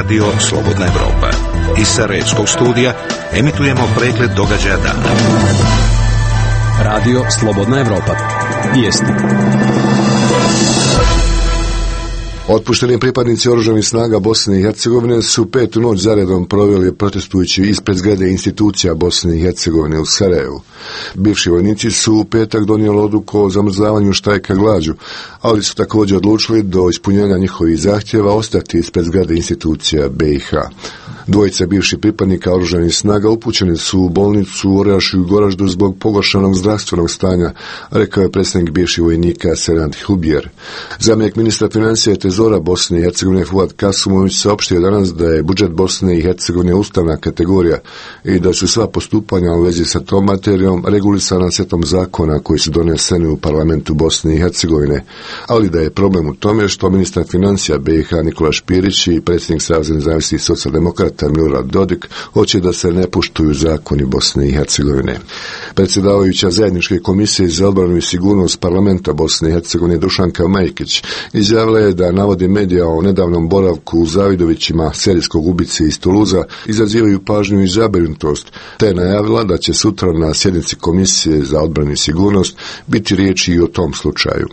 Radio Slobodna Evropa. Iz Sarajevskog studija emitujemo pregled događaja dana. Radio Slobodna Evropa. Vijesti. Otpušteni pripadnici oružanih snaga Bosne i Hercegovine su petu noć zaredom proveli protestujući ispred zgrade institucija Bosne i Hercegovine u Sarajevu. Bivši vojnici su u petak donijeli odluku o zamrzavanju štrajka glađu, ali su također odlučili do ispunjenja njihovih zahtjeva ostati ispred zgrade institucija BiH. Dvojica bivših pripadnika oružanih snaga upućeni su u bolnicu u Orašju i Goraždu zbog pogoršanog zdravstvenog stanja, rekao je predsjednik bivših vojnika Serant Hubjer. Zamjenik ministra financija i trezora Bosne i Hercegovine Fuad Kasumović saopštio danas da je budžet Bosne i Hercegovine ustavna kategorija i da su sva postupanja u vezi sa tom materijom regulisana setom zakona koji su doneseni u parlamentu Bosne i Hercegovine, ali da je problem u tome što ministar financija BiH Nikola Špirić i predsjednik Saveza nezavisnih socijaldemokrata Milorad Dodik hoće da se ne poštuju zakoni Bosne i Hercegovine. Predsjedavajuća zajedničke komisije za obranu i sigurnost parlamenta Bosne i Hercegovine Dušanka Majkić izjavila je da navodi medija o nedavnom boravku u Zavidovićima, serijskog ubice iz Tuluza, izazivaju pažnju i zabrinutost, te je najavila da će sutra na sjednici komisije za odbranu i sigurnost biti riječi i o tom slučaju.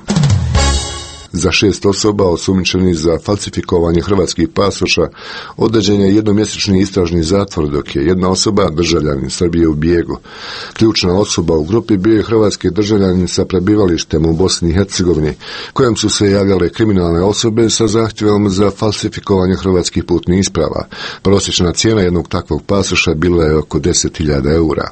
Za 6 osoba osumnjičenih za falsifikovanje hrvatskih pasoša određen je jednomjesečni istražni zatvor, dok je jedna osoba, državljanin Srbije, u bijegu. Ključna osoba u grupi bio je hrvatski državljanin sa prebivalištem u Bosni i Hercegovini, kojem su se javljale kriminalne osobe sa zahtjevom za falsifikovanje hrvatskih putnih isprava. Prosječna cijena jednog takvog pasoša bila je oko 10.000 eura.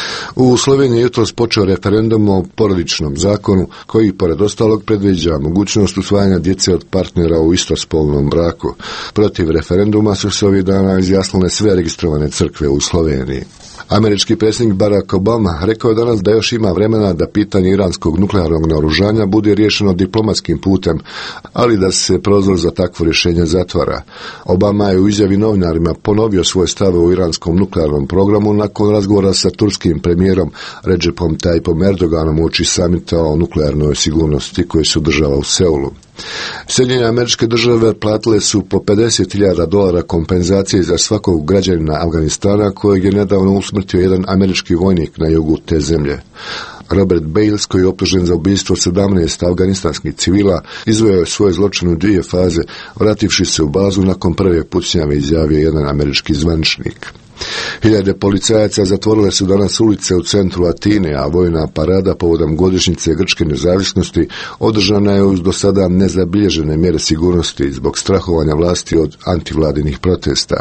U Sloveniji je jutros počeo referendum o porodičnom zakonu koji, pored ostalog, predviđa mogućnost usvajanja djece od partnera u istospolnom braku. Protiv referenduma su se ovih dana izjasnile sve registrovane crkve u Sloveniji. Američki predsjednik Barack Obama rekao je danas da još ima vremena da pitanje iranskog nuklearnog naoružanja bude riješeno diplomatskim putem, ali da se prozor za takvo rješenje zatvara. Obama je u izjavi novinarima ponovio svoje stave u iranskom nuklearnom programu nakon razgovora sa turskim premijerom Recepom Tayyipom Erdoganom uoči samita o nuklearnoj sigurnosti koji se održava u Seulu. Sjedinjene Američke Države platile su po $50.000 kompenzacije za svakog građanina Afganistana kojeg je nedavno usmrtio jedan američki vojnik na jugu te zemlje. Robert Bales, koji je optužen za ubojstvo 17 afganistanskih civila, izveo je svoje zločine u 2 faze, vrativši se u bazu nakon prve pucnjave, izjavio jedan američki zvaničnik. Hiljade policajaca zatvorile su danas ulice u centru Atine, a vojna parada povodom godišnjice grčke nezavisnosti održana je uz do sada nezabilježene mjere sigurnosti zbog strahovanja vlasti od antivladinih protesta.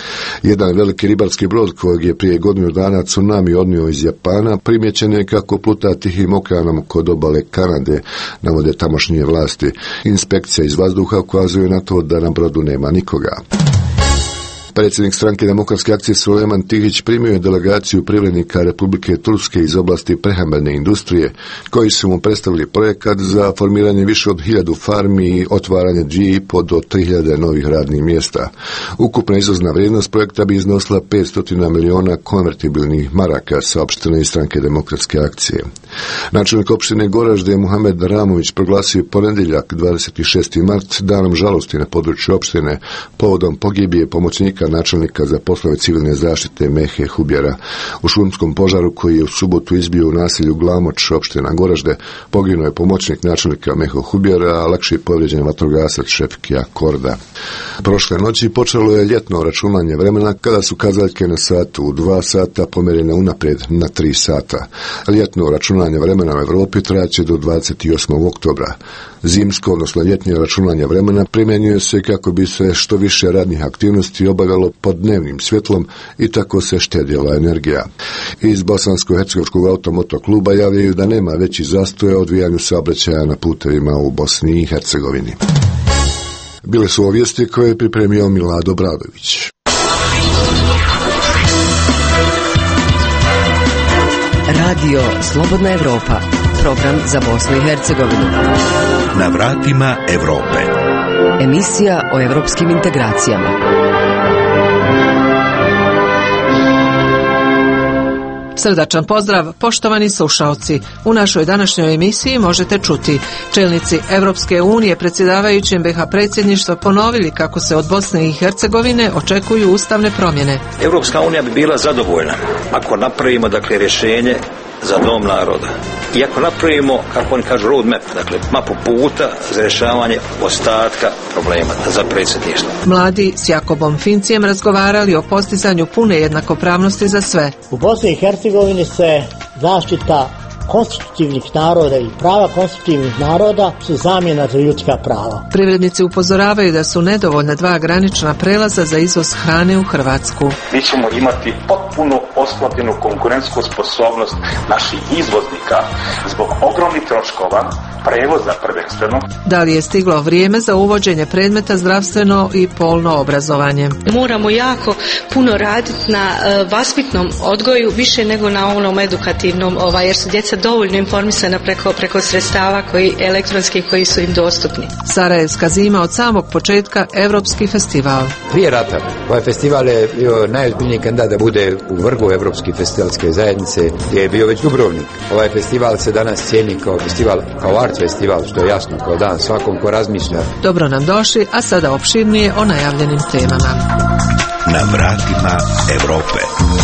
Jedan veliki ribarski brod kojeg je prije godinu dana tsunami odnio iz Japana primjećen je kako pluta Tihim okeanom kod obale Kanade, navode tamošnje vlasti. Inspekcija iz vazduha ukazuje na to da na brodu nema nikoga. Predsjednik stranke Demokratske akcije Sulejman Tihić primio je delegaciju privrednika Republike Turske iz oblasti prehrambene industrije, koji su mu predstavili projekat za formiranje više od 1000 farmi i otvaranje 2,5 do 3.000 novih radnih mjesta. Ukupna izvozna vrijednost projekta bi iznosila 500 miliona konvertibilnih maraka, saopšteno iz stranke Demokratske akcije. Načelnik opštine Goražde Muhamed Ramović proglasio ponedjeljak 26. mart danom žalosti na području opštine povodom pogibije pomoćnika načelnika za poslove civilne zaštite Mehe Hubjera. U šumskom požaru koji je u subotu izbio u naselju Glamoč, opština Goražde, poginuo je pomoćnik načelnika Meho Hubjera, a lakše povrijeđen vatrogasac Šefkija Korda. Prošle noći počelo je ljetno računanje vremena kada su kazaljke na satu u 2 sata pomjerene unaprijed na 3 sata. Ljetno računanje vremena u Europi trajaće do 28. oktobra. Zimsko, odnosno ljetnje računanje vremena primjenjuje se kako bi se što više radnih aktivnosti obavljalo pod dnevnim svjetlom i tako se štedjela energija. Iz Bosansko-hercegovačkog automotokluba javljaju da nema većih zastoja u odvijanju saobraćaja na putevima u Bosni i Hercegovini. Bile su ovo vijesti koje je pripremio Milado Bradović. Radio Slobodna Evropa, program za Bosnu i Hercegovinu. Na vratima Europe. Emisija o evropskim integracijama. Srdačan pozdrav, poštovani slušaoci. U našoj današnjoj emisiji možete čuti: čelnici Europske unije predsjedavajućim BiH predsjedništva ponovili kako se od Bosne i Hercegovine očekuju ustavne promjene. Europska unija bi bila zadovoljna ako napravimo rješenje za dom naroda. I ako napravimo, kako oni kažu, roadmap, mapu puta za rješavanje ostatka problema za predsjedništvo. Mladi s Jakobom Fincijem razgovarali o postizanju pune jednakopravnosti za sve. U Bosni i Hercegovini se zaštita konstitutivnih naroda i prava konstitutivnih naroda su zamjena za ljudska prava. Privrednici upozoravaju da su nedovoljna 2 granična prelaza za izvoz hrane u Hrvatsku. Mi ćemo imati potpuno oslabljenu konkurentsku sposobnost naših izvoznika zbog ogromnih troškova prevoza prvenstveno. Da li je stiglo vrijeme za uvođenje predmeta zdravstveno i polno obrazovanje? Moramo jako puno raditi na vaspitnom odgoju, više nego na onom edukativnom, jer su djeca dovoljno informisana preko sredstava elektronskih koji su im dostupni. Sarajevska zima od samog početka Europski festival. Prije rata ovaj festival je bio najozbiljniji kandidat da bude u vrhu Europske festivalske zajednice, gdje je bio već Dubrovnik. Ovaj festival se danas cijeni kao festival, kao art festival, što je jasno kao dan svakom ko razmišlja. Dobro nam došli, a sada opširnije o najavljenim temama. Na vratima Europe.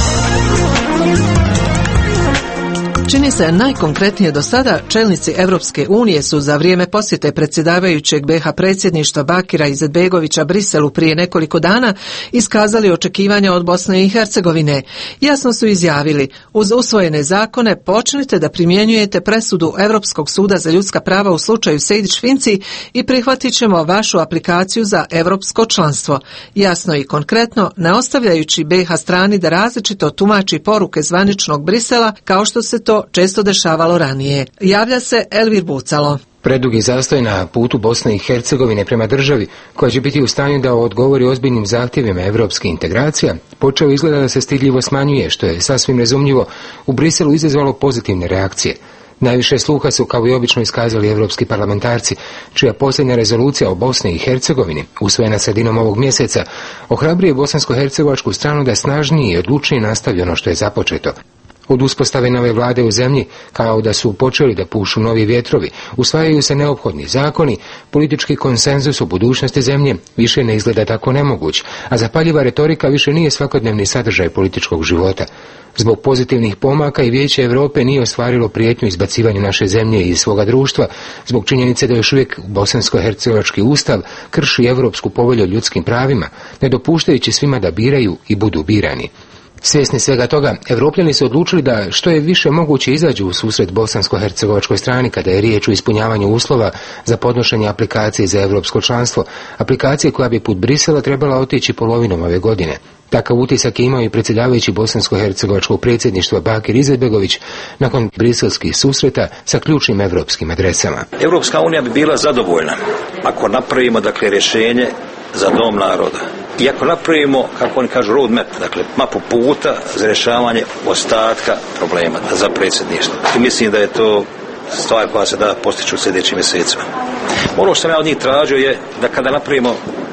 Čini se najkonkretnije do sada, čelnici Europske unije su za vrijeme posjete predsjedavajućeg BiH predsjedništva Bakira Izetbegovića Briselu prije nekoliko dana iskazali očekivanja od Bosne i Hercegovine. Jasno su izjavili: uz usvojene zakone počnite da primjenjujete presudu Europskog suda za ljudska prava u slučaju Sejdić-Finci i prihvatit ćemo vašu aplikaciju za europsko članstvo. Jasno i konkretno, ne ostavljajući BiH strani da različito tumači poruke zvaničnog Brisela, kao što se to često dešavalo ranije. Javlja se Elvir Bucalo. Predugi zastoj na putu Bosne i Hercegovine prema državi koja će biti u stanju da odgovori ozbiljnim zahtjevima europske integracija počeo izgleda da se stidljivo smanjuje, što je sasvim razumljivo u Briselu izazvalo pozitivne reakcije. Najviše sluha su kao i obično iskazali europski parlamentarci, čija posljednja rezolucija o Bosni i Hercegovini, usvojena sredinom ovog mjeseca, ohrabruje bosansko-hercegovačku stranu da snažnije i odlučnije nastavi ono što je započeto. Od uspostave nove vlade u zemlji, kao da su počeli da pušu novi vjetrovi, usvajaju se neophodni zakoni, politički konsenzus u budućnosti zemlje više ne izgleda tako nemoguć, a zapaljiva retorika više nije svakodnevni sadržaj političkog života. Zbog pozitivnih pomaka i Vijeće Europe nije ostvarilo prijetnju izbacivanju naše zemlje iz svoga društva, zbog činjenice da još uvijek bosansko-hercegovački ustav krši Europsku povelju o ljudskim pravima, ne dopuštajući svima da biraju i budu birani. Svjesni svega toga, Evropljani su odlučili da što je više moguće izađu u susret bosansko-hercegovačkoj strani kada je riječ o ispunjavanju uslova za podnošenje aplikacije za europsko članstvo, aplikacije koja bi put Brisela trebala otići polovinom ove godine. Takav utisak je imao i predsjedavajući bosansko-hercegovačkog predsjedništva Bakir Izetbegović nakon briselskih susreta sa ključnim evropskim adresama. Europska unija bi bila zadovoljna ako napravimo rješenje za dom naroda. I ako napravimo, kako oni kažu, roadmap, mapu puta za rješavanje ostatka problema za predsjedništvo. I mislim da je to stvar koja se da postići u sljedećim mjesecima. Ono što sam ja od njih tražio je da kada napravimo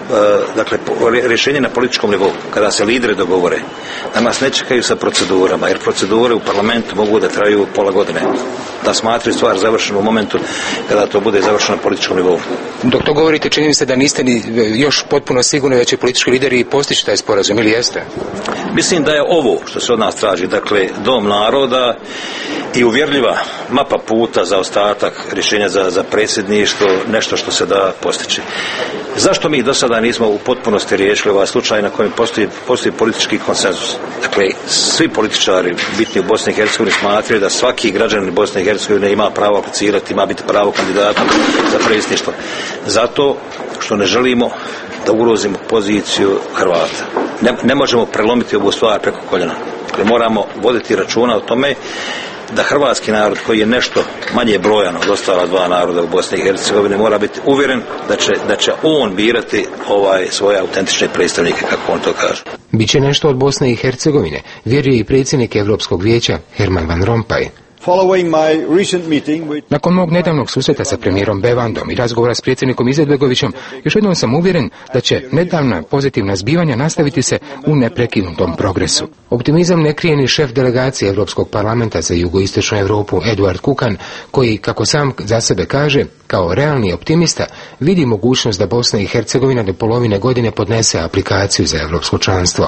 rješenje na političkom nivou, kada se lideri dogovore, da nas ne čekaju sa procedurama, jer procedure u parlamentu mogu da traju pola godine, da smatraju stvar završenu u momentu kada to bude završeno na političkom nivou. Dok to govorite, čini mi se da niste ni još potpuno sigurni da će politički lideri postići taj sporazum, ili jeste? Mislim da je ovo što se od nas traži, dom naroda i uvjerljiva mapa puta za ostatak rješenja za predsjedništvo, nešto što se da postići. Zašto mi do sada nismo u potpunosti riješili ovaj slučaj na kojem postoji politički konsenzus? Svi političari bitni u Bosni i Hercegovini smatraju da svaki građanin Bosne i Hercegovine ima pravo aplicirati, ima biti pravo kandidata za predsjedništvo. Zato što ne želimo da ugrozimo poziciju Hrvata. Ne možemo prelomiti ovu stvar preko koljena. Moramo voditi računa o tome da hrvatski narod, koji je nešto manje brojan od ostala 2 naroda u Bosni i Hercegovini, mora biti uvjeren da će on birati svoje autentične predstavnike, kako on to kaže. Biće nešto od Bosne i Hercegovine, vjeruje i predsjednik Europskog vijeća Herman Van Rompuy. Nakon mog nedavnog susreta sa premijerom Bevandom i razgovora s predsjednikom Izetbegovićem, još jednom sam uvjeren da će nedavna pozitivna zbivanja nastaviti se u neprekinutom progresu. Optimizam ne krije ni šef delegacije Europskog parlamenta za jugoistočnu Europu Eduard Kukan, koji, kako sam za sebe kaže, kao realni optimista, vidi mogućnost da Bosna i Hercegovina do polovine godine podnese aplikaciju za europsko članstvo.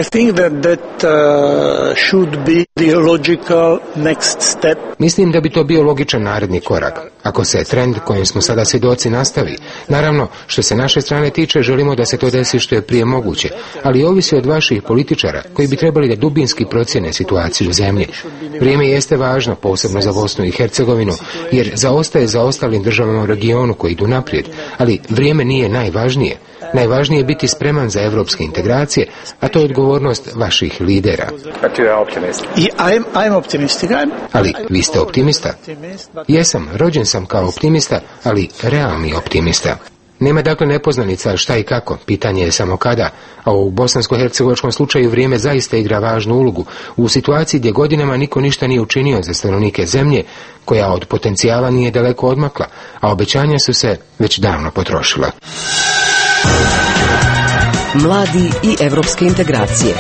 Mislim da bi to bio logičan naredni korak, ako se trend kojim smo sada svjedoci nastavi. Naravno, što se naše strane tiče, želimo da se to desi što je prije moguće, ali ovisi od vaših političara koji bi trebali da dubinski procjene situaciju u zemlji. Vrijeme jeste važno, posebno za Bosnu i Hercegovinu, jer zaostaje za ostalim državama u regionu koji idu naprijed, ali vrijeme nije najvažnije. Najvažnije je biti spreman za evropske integracije, a to je odgovornost vaših lidera. Ali vi ste optimista? Jesam, rođen sam kao optimista, ali realni optimista. Nema dakle nepoznanica šta i kako, pitanje je samo kada, a u bosansko-hercegovačkom slučaju vrijeme zaista igra važnu ulogu u situaciji gdje godinama niko ništa nije učinio za stanovnike zemlje, koja od potencijala nije daleko odmakla, a obećanja su se već davno potrošila. Mladi i evropske integracije.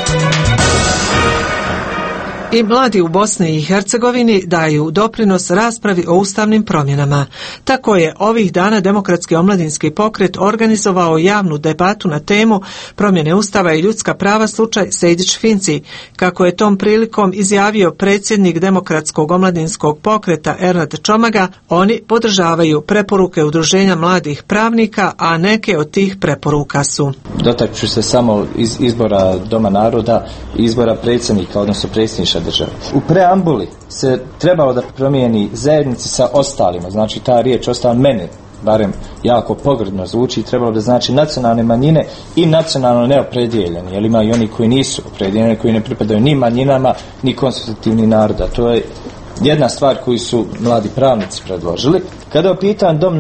I mladi u Bosni i Hercegovini daju doprinos raspravi o ustavnim promjenama. Tako je ovih dana Demokratski omladinski pokret organizovao javnu debatu na temu promjene ustava i ljudska prava slučaj Sejdić-Finci. Kako je tom prilikom izjavio predsjednik Demokratskog omladinskog pokreta Ernad Čomaga, oni podržavaju preporuke Udruženja mladih pravnika, a neke od tih preporuka su: dotaču se samo iz izbora Doma naroda i izbora predsjednika, odnosno predsjedništva države. U preambuli se trebalo da promijeni zajednici sa ostalima, znači ta riječ ostala meni barem jako pogrdno zvuči, trebalo da znači nacionalne manjine i nacionalno neopredijeljeni, jer ima i oni koji nisu opredijeljeni, koji ne pripadaju ni manjinama ni konstitutivni naroda. To je jedna stvar koju su mladi pravnici predložili. Kada je pitan Dom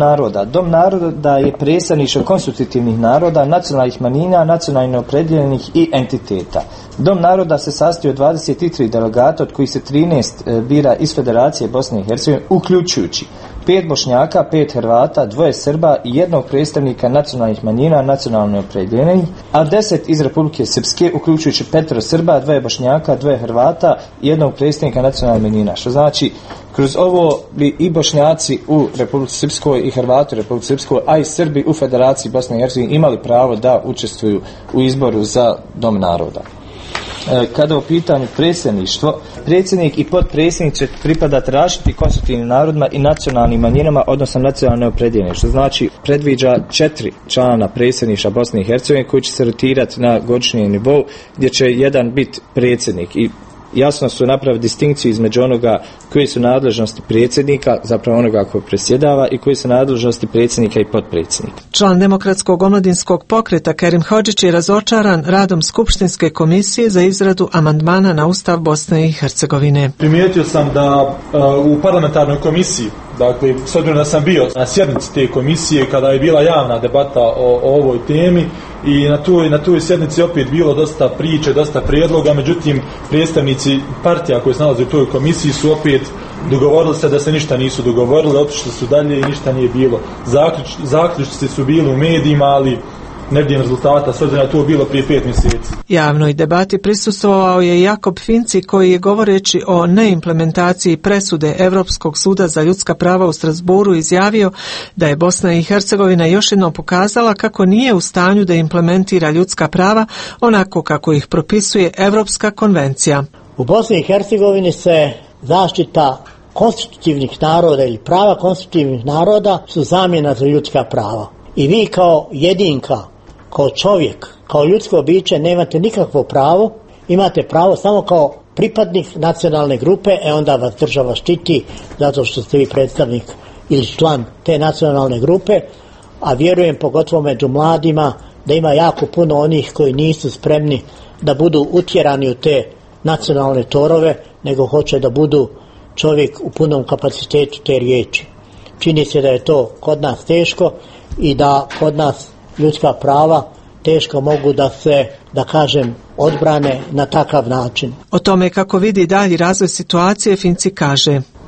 naroda je predstavništvo konstitutivnih naroda, nacionalnih manjina, nacionalno neopredijeljenih i entiteta. Dom naroda se sastoji od 23 delegata, od kojih se 13 bira iz Federacije Bosne i Hercegovine, uključujući 5 Bošnjaka, 5 Hrvata, 2 Srba i 1 predstavnika nacionalnih manjina, nacionalno neopredijeljenih, a 10 iz Republike Srpske, uključujući 5 Srba, 2 Bošnjaka, 2 Hrvata i 1 predstavnika nacionalnih manjina. Što znači, kroz ovo bi i Bošnjaci u Republici Srpskoj i Hrvati u Republici Srpskoj, a i Srbi u Federaciji Bosne i Hercegovine imali pravo da učestvuju u izboru za Dom naroda. Kada u pitanju predsjedništvo, predsjednik i potpredsjednik će pripadati različitim konstitutivnim narodima i nacionalnim manjinama, odnosno nacionalno neopredijeljeni, što znači predviđa 4 člana predsjedništva Bosne i Hercegovine koji će se rotirati na godišnjem nivou, gdje će jedan biti predsjednik i jasno su napraviti distinkciju između onoga koji su nadležnosti predsjednika, zapravo onoga koji predsjedava, i koji su nadležnosti predsjednika i potpredsjednika. Član Demokratskog omladinskog pokreta Kerim Hodžić je razočaran radom Skupštinske komisije za izradu amandmana na Ustav Bosne i Hercegovine. Primijetio sam da u parlamentarnoj komisiji, dakle, s obzirom da sam bio na sjednici te komisije kada je bila javna debata o ovoj temi, i na toj sjednici opet bilo dosta priče, dosta prijedloga, međutim predstavnici partija koji se nalaze u toj komisiji su opet dogovorili se da se ništa nisu dogovorili, otišli su dalje i ništa nije bilo. Zaključci su bili u medijima, ali ne vidim rezultata, s obzirom da to bilo prije 5 mjeseci. Javnoj debati prisustvovao je Jakob Finci, koji je, govoreći o neimplementaciji presude Europskog suda za ljudska prava u Strasbourgu, izjavio da je Bosna i Hercegovina još jednom pokazala kako nije u stanju da implementira ljudska prava onako kako ih propisuje Europska konvencija. U Bosni i Hercegovini se zaštita konstitutivnih naroda ili prava konstitutivnih naroda su zamjena za ljudska prava. I vi kao jedinka, kao čovjek, kao ljudsko biće nemate nikakvo pravo, imate pravo samo kao pripadnik nacionalne grupe, onda vas država štiti zato što ste vi predstavnik ili član te nacionalne grupe, a vjerujem pogotovo među mladima da ima jako puno onih koji nisu spremni da budu utjerani u te nacionalne torove, nego hoće da budu čovjek u punom kapacitetu te riječi. Čini se da je to kod nas teško i da kod nas ljudska prava teško mogu da se, da kažem, odbrane na takav način. O tome kako vidi dalji razvoj situacije Finci kaže: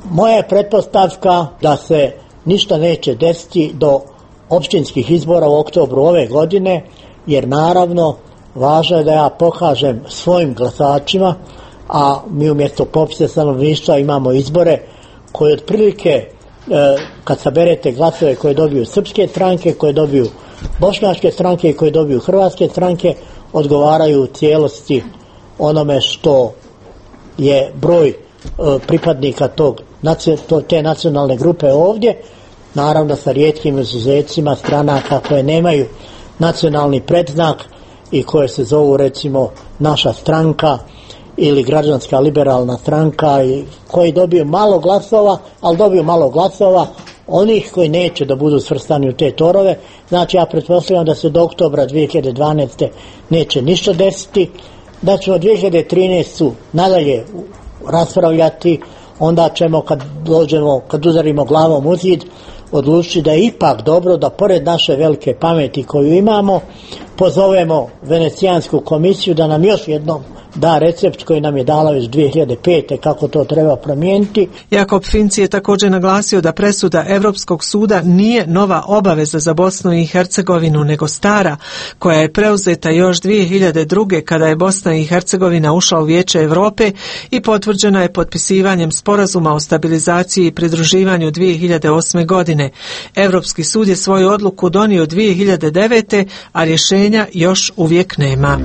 Moja je pretpostavka da se ništa neće desiti do općinskih izbora u oktobru ove godine, jer naravno važno je da ja pokažem svojim glasačima, a mi umjesto popisa stanovništva imamo izbore koje otprilike, kad saberete glasove koje dobiju srpske stranke, koje dobiju bošnjačke stranke i koje dobiju hrvatske stranke, odgovaraju u cijelosti onome što je broj pripadnika te nacionalne grupe ovdje, naravno sa rijetkim izuzecima stranaka koje nemaju nacionalni predznak i koje se zovu recimo Naša stranka ili Građanska liberalna stranka, i koji dobiju malo glasova, ali dobiju malo glasova onih koji neće da budu svrstani u te torove. Znači ja pretpostavljam da se do oktobra 2012. neće ništa desiti, da ćemo 2013. nadalje raspravljati, onda ćemo kad udarimo glavom u zid odlučiti da je ipak dobro da pored naše velike pameti koju imamo pozovemo Venecijansku komisiju da nam još jednom da recept koji nam je dala već 2005. kako to treba promijeniti. Jakob Finci je također naglasio da presuda Europskog suda nije nova obaveza za Bosnu i Hercegovinu, nego stara, koja je preuzeta još 2002. kada je Bosna i Hercegovina ušla u Vijeće Europe i potvrđena je potpisivanjem sporazuma o stabilizaciji i pridruživanju 2008. godine. Europski sud je svoju odluku donio 2009. a rješenja još uvijek nema.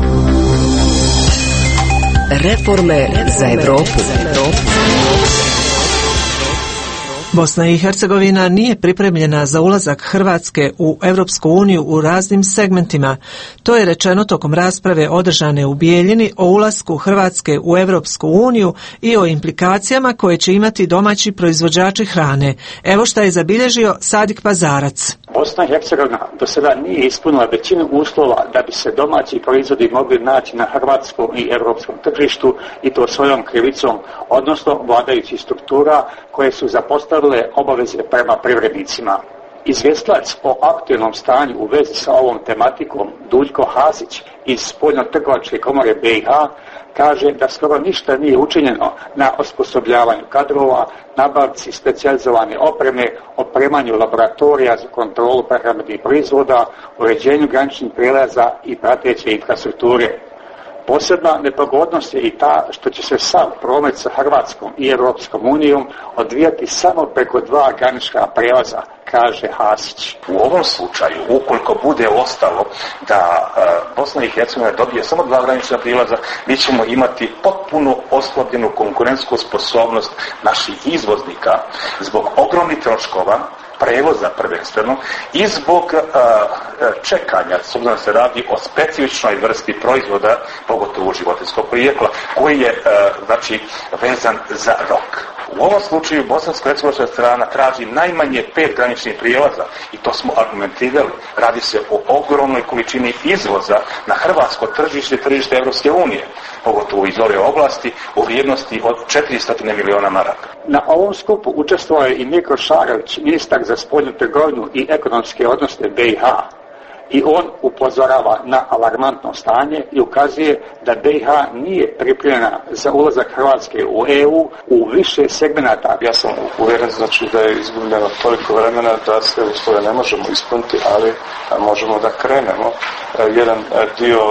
Reforme za Europu. Bosna i Hercegovina nije pripremljena za ulazak Hrvatske u Europsku uniju u raznim segmentima. To je rečeno tokom rasprave održane u Bijeljini o ulasku Hrvatske u Europsku uniju i o implikacijama koje će imati domaći proizvođači hrane. Evo šta je zabilježio Sadik Pazarac. Bosna i Hercegovina do sada nije ispunila većinu uslova da bi se domaći proizvodi mogli naći na hrvatskom i europskom tržištu, i to svojom krivicom, odnosno vladajućih struktura koje su zapostavile obaveze prema privrednicima. Izvjestilac o aktualnom stanju u vezi sa ovom tematikom Duljko Hasić iz Spoljno-trgovačke komore BiH kaže da skoro ništa nije učinjeno na osposobljavanju kadrova, nabavci specijalizovane opreme, opremanju laboratorija za kontrolu prehrambenih proizvoda, uređenju graničnih prijelaza i prateće infrastrukture. Posebna nepogodnost je i ta što će se sav promet sa Hrvatskom i Europskom unijom odvijati samo preko 2 granična prijelaza, kaže Hasić. U ovom slučaju, ukoliko bude ostalo da Bosna i Hercegovina dobije samo 2 granična prijelaza, mi ćemo imati potpuno oslabljenu konkurentsku sposobnost naših izvoznika zbog ogromnih troškova prevoza prvenstveno i zbog čekanja, s obzirom da se radi o specifičnoj vrsti proizvoda, pogotovo životinjskog porijekla, koji je vezan za rok. U ovom slučaju bosansko-hercegovačka strana traži najmanje 5 graničnih prijelaza i to smo argumentirali. Radi se o ogromnoj količini izvoza na hrvatsko tržište Europske unije, pogotovo iz ove oblasti, u vrijednosti od 400 miliona maraka. Na ovom skupu učestvovao je i Mirko Šarović, ministar za spoljnu trgovinu i ekonomske odnose BiH. I on upozorava na alarmantno stanje i ukazuje da BiH nije pripremljena za ulazak Hrvatske u EU u više segmenata. Ja sam uvjeren da je izgubljeno toliko vremena da se uslove ne možemo ispuniti, ali možemo da krenemo. Jedan dio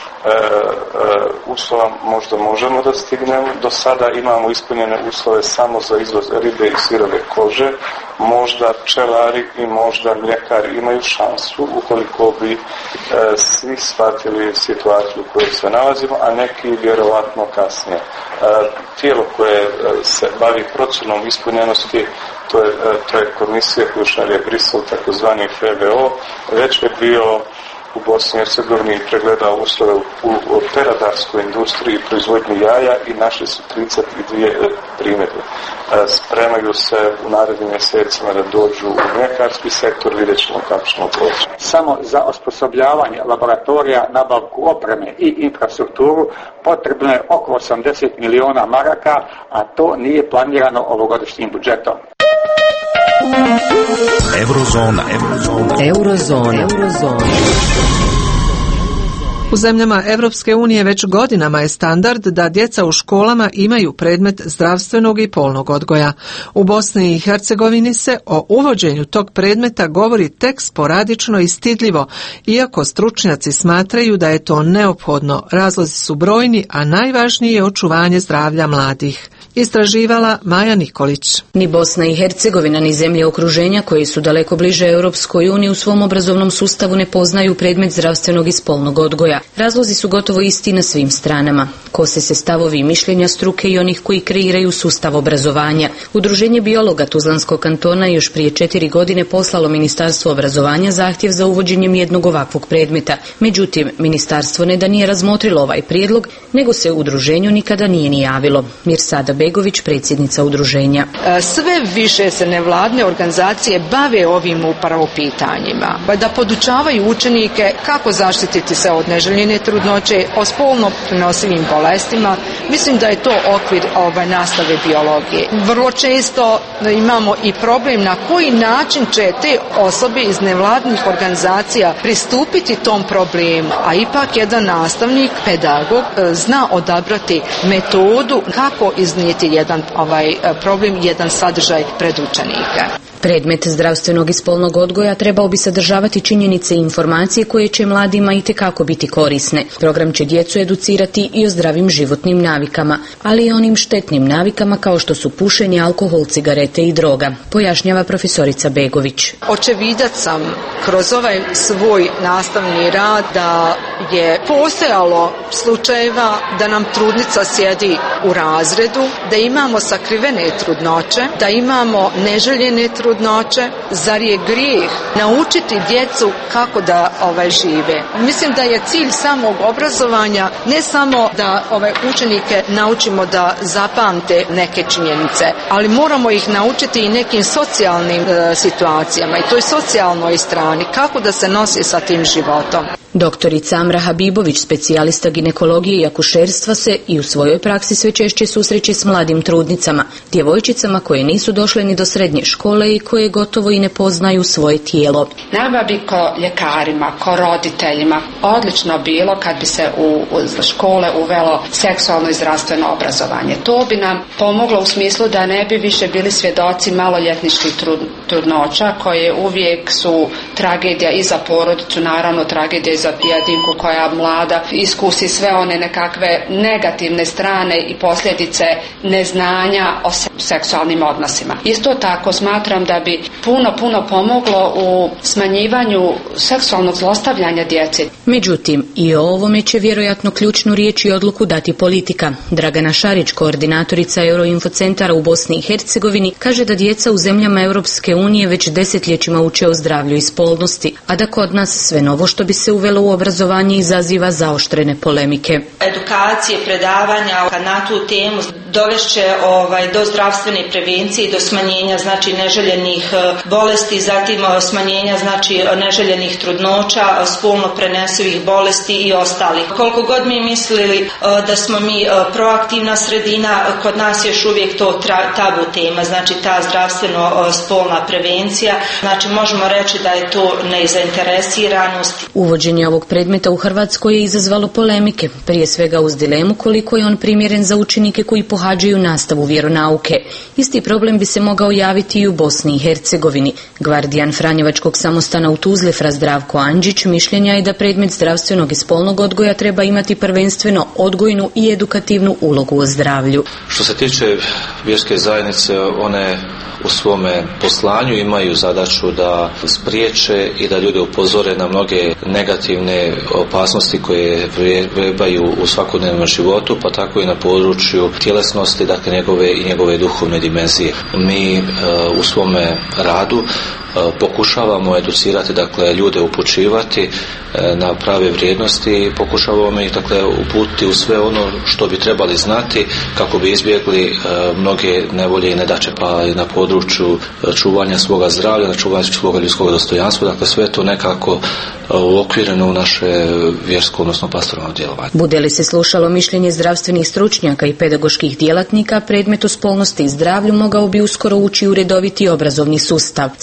uslova možda možemo da stignemo. Do sada imamo ispunjene uslove samo za izvoz ribe i sirove kože. Možda pčelari i možda mljekari imaju šansu ukoliko bi svi shvatili situaciju u kojoj se nalazimo, a neki vjerovatno kasnije. Tijelo koje se bavi procenom ispunjenosti, to je komisija koju šalje Brisel, takozvani FBO, već je bio u Bosni i Hercegovini pregledao uslove u peradarskoj industriji i proizvodnji jaja i našli su 32 primjedbe. Spremaju se u narednim mjesecima da dođu u mljekarski sektor, vidjet ćemo kako ćemo proći. Samo za osposobljavanje laboratorija, nabavku opreme i infrastrukturu potrebno je oko 80 miliona maraka, a to nije planirano ovogodišnjim budžetom. Eurozona. U zemljama Europske unije već godinama je standard da djeca u školama imaju predmet zdravstvenog i polnog odgoja. U Bosni i Hercegovini se o uvođenju tog predmeta govori tek sporadično i stidljivo, iako stručnjaci smatraju da je to neophodno. Razlozi su brojni, a najvažniji je očuvanje zdravlja mladih. Istraživala Maja Nikolić. Ni Bosna i Hercegovina ni zemlje okruženja koje su daleko bliže Europskoj uniji u svom obrazovnom sustavu ne poznaju predmet zdravstvenog i spolnog odgoja. Razlozi su gotovo isti na svim stranama. Kose se stavovi i mišljenja struke i onih koji kreiraju sustav obrazovanja. Udruženje biologa Tuzlanskog kantona je još prije 4 godine poslalo Ministarstvu obrazovanja zahtjev za uvođenjem jednog ovakvog predmeta. Međutim, ministarstvo ne da nije razmotrilo ovaj prijedlog, nego se udruženju nikada nije ni javilo. Mirsada Begović, predsjednica udruženja. Sve više se nevladne organizacije bave ovim upravo pitanjima, da podučavaju učenike kako zaštititi se od neželjene trudnoće, o spolno prenosivim bolestima. Mislim da je to okvir nastave biologije. Vrlo često imamo i problem na koji način će te osobe iz nevladnih organizacija pristupiti tom problemu, a ipak jedan nastavnik, pedagog, zna odabrati metodu kako iznijeti jedan problem, jedan sadržaj pred učenike. Predmet zdravstvenog i spolnog odgoja trebao bi sadržavati činjenice i informacije koje će mladima itekako biti korisne. Program će djecu educirati i o zdravim životnim navikama, ali i onim štetnim navikama kao što su pušenje, alkohol, cigarete i droga, pojašnjava profesorica Begović. Očevidac sam kroz ovaj svoj nastavni rad da je postojalo slučajeva da nam trudnica sjedi u razredu, da imamo sakrivene trudnoće, da imamo neželjene trudnoće. Zar je grijeh naučiti djecu kako da žive? Mislim da je cilj samog obrazovanja ne samo da učenike naučimo da zapamte neke činjenice, ali moramo ih naučiti i nekim socijalnim situacijama i toj socijalnoj strani, kako da se nosi sa tim životom. Doktorica Amra Habibović, specijalista ginekologije i akušerstva, se i u svojoj praksi sve češće susreće s mladim trudnicama, djevojčicama koje nisu došle ni do srednje škole i koje gotovo i ne poznaju svoje tijelo. Nama bi ko ljekarima, ko roditeljima odlično bilo kad bi se u škole uvelo seksualno i zdravstveno obrazovanje. To bi nam pomoglo u smislu da ne bi više bili svjedoci maloljetničkih trudnoća koje uvijek su tragedija i za porodicu, naravno tragedija za jedinku koja mlada iskusi sve one nekakve negativne strane i posljedice neznanja o seksualnim odnosima. Isto tako smatram da bi puno pomoglo u smanjivanju seksualnog zlostavljanja djece. Međutim, i o ovome će vjerojatno ključnu riječ i odluku dati politika. Dragana Šarić, koordinatorica Euroinfocentara u Bosni i Hercegovini, kaže da djeca u zemljama Europske unije već desetljećima uče o zdravlju i spolnosti, a da kod nas sve novo što bi se uvelo u obrazovanje izaziva zaoštrene polemike. Edukacije, predavanja na tu temu dovešće do zdravstvene prevencije i do smanjenja neželjenih bolesti, zatim smanjenja neželjenih trudnoća, spolno prenesivih bolesti i ostalih. Koliko god mi mislili da smo mi proaktivna sredina, kod nas je još uvijek to tabu tema, ta zdravstveno spolna prevencija, možemo reći da je to nezainteresiranost. Uvođenje ovog predmeta u Hrvatskoj je izazvalo polemike, prije svega uz dilemu koliko je on primjeren za učenike koji pohađaju nastavu vjeronauke. Isti problem bi se mogao javiti i u Bosni i Hercegovini. Gvardijan Franjevačkog samostana u Tuzli Fra Zdravko Andžić mišljenja je da predmet zdravstvenog i spolnog odgoja treba imati prvenstveno odgojnu i edukativnu ulogu o zdravlju. Što se tiče vjerske zajednice, one u svome poslanju imaju zadaću da spriječe i da ljude upozore na mnoge negativne opasnosti koje vrebaju u svakodnevnom životu, pa tako i na području tjelesnosti, njegove duhovne dimenzije. Mi u svome radu pokušavamo educirati, ljude upućivati na prave vrijednosti i pokušavamo ih uputiti u sve ono što bi trebali znati kako bi izbjegli mnoge nevolje i nedaće, pa i na području čuvanja svoga zdravlja, na čuvanja svoga ljudskog dostojanstva, sve to nekako uokvireno u naše vjersko, odnosno pastoralno djelovanje. Bude li se slušalo mišljenje zdravstvenih stručnjaka i pedagoških djelatnika, predmet o spolnosti i zdravlju mogao bi uskoro ući u redoviti obrazovni sustav, smatra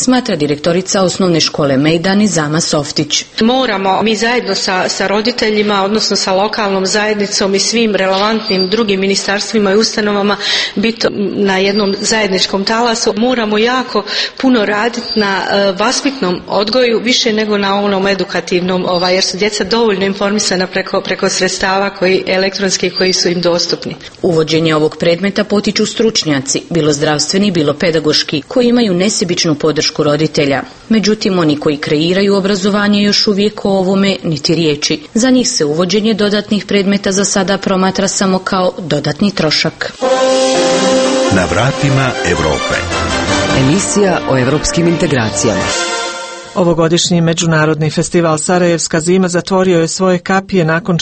direktorica osnovne škole Mejdan Nizama Softić. Moramo mi zajedno sa roditeljima, odnosno sa lokalnom zajednicom i svim relevantnim drugim ministarstvima i ustanovama biti na jednom zajedničkom talasu. Moramo jako puno raditi na vaspitnom odgoju, više nego na onom edukativnom, jer su djeca dovoljno informisana preko sredstava elektronskih koji su im dostupni. Uvođenje ovog predmeta potiču stručnjaci, bilo zdravstveni, bilo pedagoški, koji imaju nesebičnu podršku roditelja. Međutim, oni koji kreiraju obrazovanje još uvijek o ovome niti riječi. Za njih se uvođenje dodatnih predmeta za sada promatra samo kao dodatni trošak. Na vratima Europe. Emisija o europskim integracijama. Ovogodišnji međunarodni festival Sarajevska zima zatvorio je svoje kapije nakon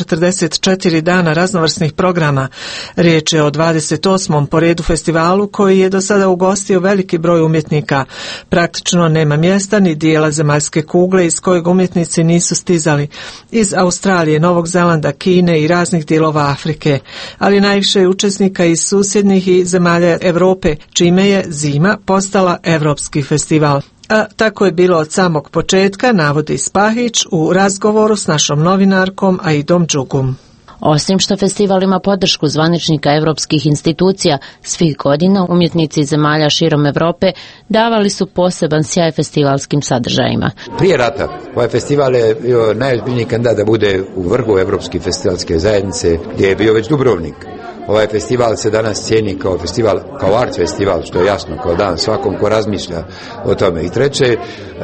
44 dana raznovrsnih programa. Riječ je o 28. po redu festivalu koji je do sada ugostio veliki broj umjetnika. Praktično nema mjesta ni dijela zemaljske kugle iz kojeg umjetnici nisu stizali. Iz Australije, Novog Zelanda, Kine i raznih dijelova Afrike. Ali najviše je učesnika iz susjednih i zemalja Europe, čime je zima postala europski festival. A tako je bilo od samog početka, navodi Spahić u razgovoru s našom novinarkom Aidom Đugum. Osim što festival ima podršku zvaničnika evropskih institucija, svih godina umjetnici zemalja širom Europe davali su poseban sjaj festivalskim sadržajima. Prije rata ovaj festival je bio najozbiljniji kandidat da bude u vrhu Evropske festivalske zajednice, gdje je bio već Dubrovnik. Ovaj festival se danas cijeni kao festival, kao art festival, što je jasno, kao dan svakom ko razmišlja o tome. I treće,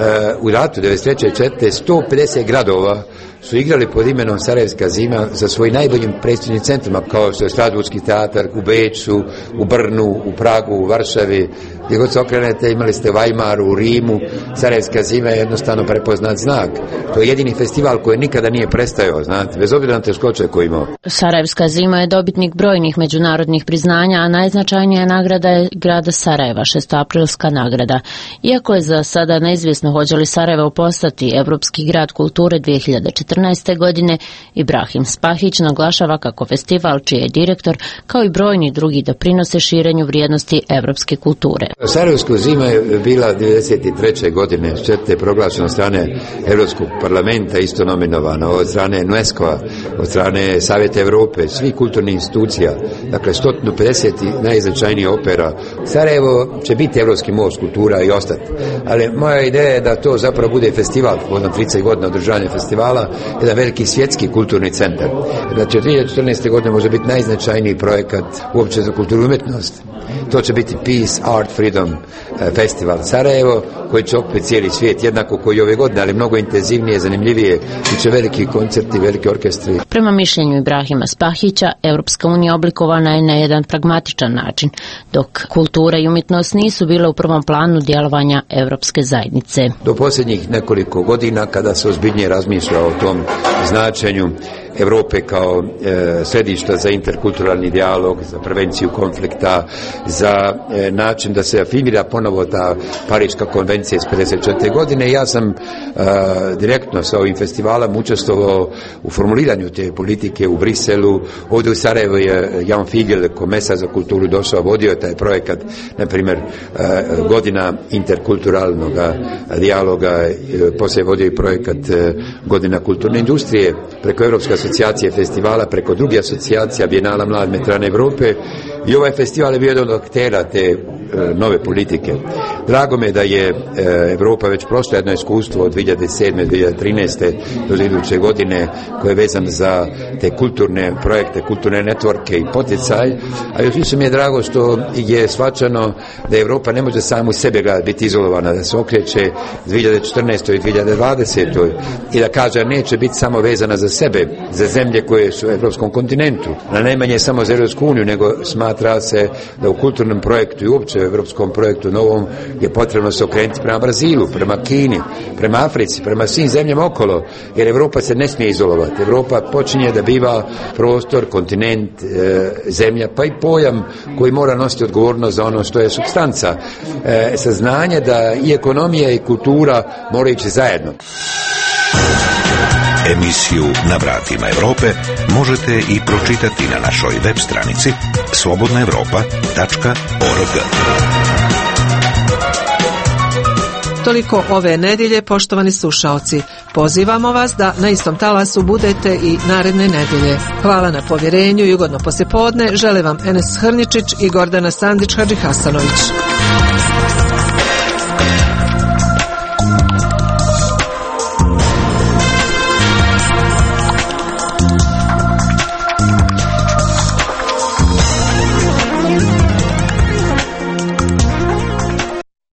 u ratu 93. i 4. 150 gradova su igrali pod imenom Sarajevska zima za svojim najboljim predstavnim centrima, kao što je Strasburski teatar u Beču, u Brnu, u Pragu, u Varšavi. Gdje god se okrenete, imali ste u Weimaru, u Rimu. Sarajevska zima je jednostavno prepoznat znak. To je jedini festival koji nikada nije prestajao, znate, bez obzira na teškoće koje imao. Sarajevska zima je dobitnik brojnih međunarodnih priznanja, a najznačajnija nagrada je grada Sarajeva, 6. nagrada. Iako je za sada neizvjesno hoće li Sarajevo postati Evropski grad kulture 2014. godine, Ibrahim Spahić naglašava kako festival, čiji je direktor, kao i brojni drugi doprinose širenju vrijednosti evropske kulture. Sarajevska zima je bila 1993. godine, je proglašena od strane Europskog parlamenta, isto nominovana od strane UNESCO-a, od strane Savjeta Europe, svih kulturnih institucija, dakle 150 najznačajnijih opera. Sarajevo će biti evropski most kultura i ostati. Ali moja ideja je da to zapravo bude festival, poznam 30 godina održanja festivala, jedan veliki svjetski kulturni centar. Znači od 2014. godine može biti najznačajniji projekat uopće za kulturu i umjetnost. To će biti Peace, Art, Freedom Festival Sarajevo, koji će okupiti cijeli svijet, jednako koji i ove godine, ali mnogo intenzivnije, zanimljivije, i će veliki koncerti, veliki orkestri. Prema mišljenju Ibrahima Spahića, Europska unija oblikovana je na jedan pragmatičan način, dok kultura i umjetnost nisu bile u prvom planu djelovanja Europske zajednice. Do posljednjih nekoliko godina, kada se ozbiljnije razmišlja o tom značenju Europe kao središta za interkulturalni dijalog, za prevenciju konflikta, za način da se afirmira ponovo ta Pariška konvencija iz 54. godine. Ja sam direktno sa ovim festivalom učestvovao u formuliranju te politike u Briselu. Ovdje u Sarajevu je Jan Figel, komesar za kulturu, došao, vodio taj projekat, na primjer godina interkulturalnog dijaloga, poslije vodio i projekat godina kulturne industrije preko Europske asocijacije festivala, preko druge asocijacija Bijenala Mlad Mediterana Europe, i ovaj festival je bio jedan od aktera te nove politike. Drago me da je Europa već prošla jedno iskustvo od 2007. 2013. do iduće godine koje je vezan za te kulturne projekte, kulturne networke i poticaj, a još više mi je drago što je shvaćano da Europa ne može samo u sebe biti izolovana, da se okreće 2014. i 2020. i da kaže neće biti samo vezana za sebe, za zemlje koje su u evropskom kontinentu, na najmanje samo za Europsku uniju, nego smatra se da u kulturnom projektu i uopće u evropskom projektu novom je potrebno se okrenuti prema Brazilu, prema Kini, prema Africi, prema svim zemljama okolo, jer Europa se ne smije izolovati. Europa počinje da biva prostor, kontinent, zemlja, pa i pojam koji mora nositi odgovornost za ono što je supstanca. Saznanje da i ekonomija i kultura moraju ići zajedno. Emisiju Na vratima Europe možete i pročitati na našoj web stranici slobodnaevropa.org. Utoliko ove nedjelje, poštovani slušaoci. Pozivamo vas da na istom talasu budete i naredne nedjelje. Hvala na povjerenju i ugodno poslijepodne. Žele vam Enes Hrničić i Gordana Sandić Hadžihasanović.